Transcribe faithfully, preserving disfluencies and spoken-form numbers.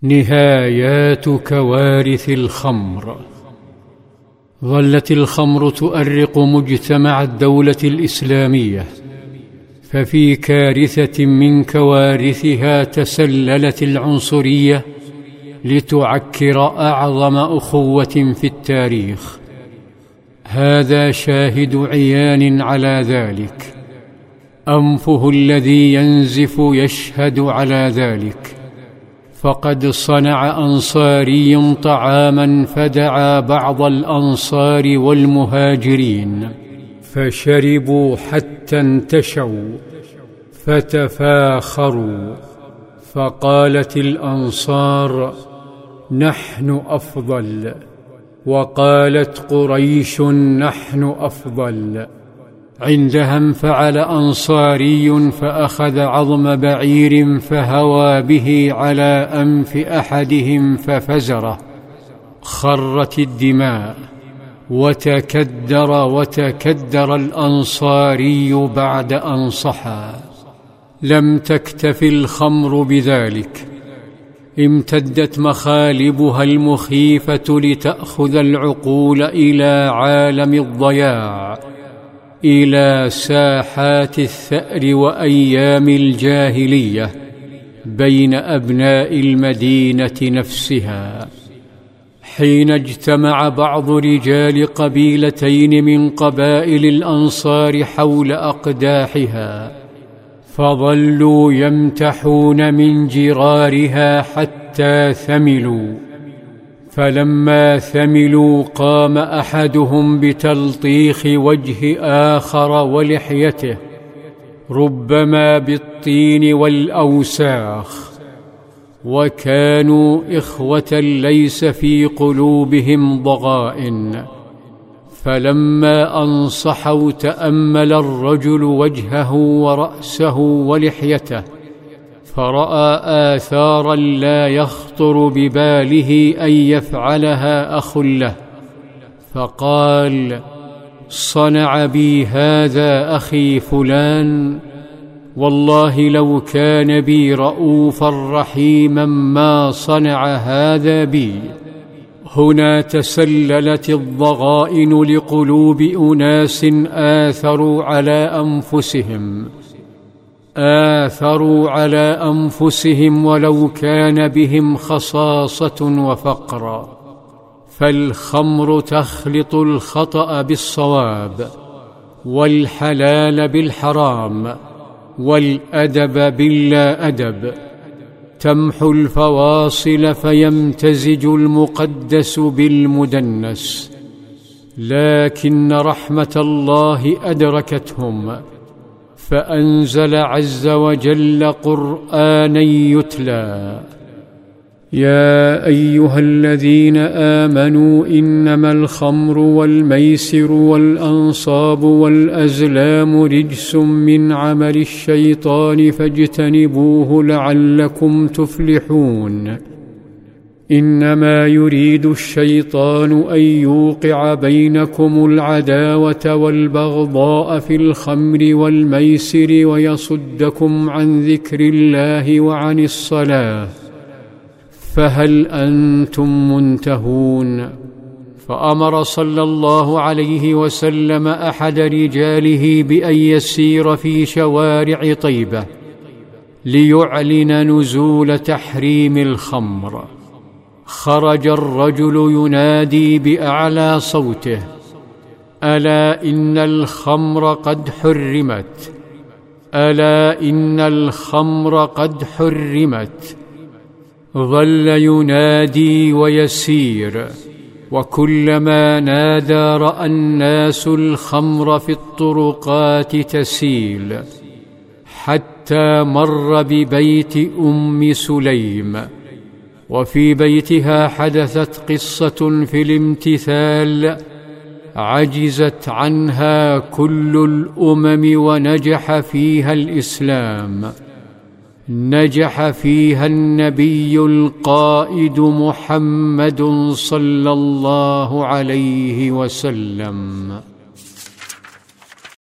نهايات كوارث الخمر. ظلت الخمر تؤرق مجتمع الدولة الإسلامية، ففي كارثة من كوارثها تسللت العنصرية لتعكر أعظم أخوة في التاريخ. هذا شاهد عيان على ذلك، أنفه الذي ينزف يشهد على ذلك. فقد صنع أنصاري طعاما فدعا بعض الأنصار والمهاجرين، فشربوا حتى انتشوا فتفاخروا، فقالت الأنصار: نحن أفضل، وقالت قريش: نحن أفضل. عندها انفعل أنصاري فأخذ عظم بعير فهوى به على أنف أحدهم ففزره، خرت الدماء، وتكدر وتكدر الأنصاري بعد أن صحى. لم تكتف الخمر بذلك، امتدت مخالبها المخيفة لتأخذ العقول إلى عالم الضياع، إلى ساحات الثأر وأيام الجاهلية بين أبناء المدينة نفسها. حين اجتمع بعض رجال قبيلتين من قبائل الأنصار حول أقداحها، فظلوا يمتحون من جرارها حتى ثملوا. فلما ثملوا قام أحدهم بتلطيخ وجه آخر ولحيته، ربما بالطين والأوساخ. وكانوا إخوة ليس في قلوبهم ضغائن. فلما أنصحوا تأمل الرجل وجهه ورأسه ولحيته، فرأى آثارا لا يخطر بباله أن يفعلها أخ له، فقال: صنع بي هذا أخي فلان، والله لو كان بي رؤوفا رحيما ما صنع هذا بي. هنا تسللت الضغائن لقلوب أناس آثروا على أنفسهم آثروا على أنفسهم ولو كان بهم خصاصة وفقر. فالخمر تخلط الخطأ بالصواب، والحلال بالحرام، والأدب باللا أدب. تمحو الفواصل فيمتزج المقدس بالمدنس. لكن رحمة الله أدركتهم، فأنزل عز وجل قرآنا يتلى: يا أيها الذين آمنوا إنما الخمر والميسر والأنصاب والأزلام رجس من عمل الشيطان فاجتنبوه لعلكم تفلحون. إنما يريد الشيطان أن يوقع بينكم العداوة والبغضاء في الخمر والميسر ويصدكم عن ذكر الله وعن الصلاة، فهل أنتم منتهون؟ فأمر صلى الله عليه وسلم أحد رجاله بأن يسير في شوارع طيبة ليعلن نزول تحريم الخمر. خرج الرجل ينادي بأعلى صوته: ألا إن الخمر قد حرمت، ألا إن الخمر قد حرمت. ظل ينادي ويسير، وكلما نادى رأى الناس الخمر في الطرقات تسيل، حتى مر ببيت أم سليم، وفي بيتها حدثت قصة في الامتثال عجزت عنها كل الأمم، ونجح فيها الإسلام، نجح فيها النبي القائد محمد صلى الله عليه وسلم.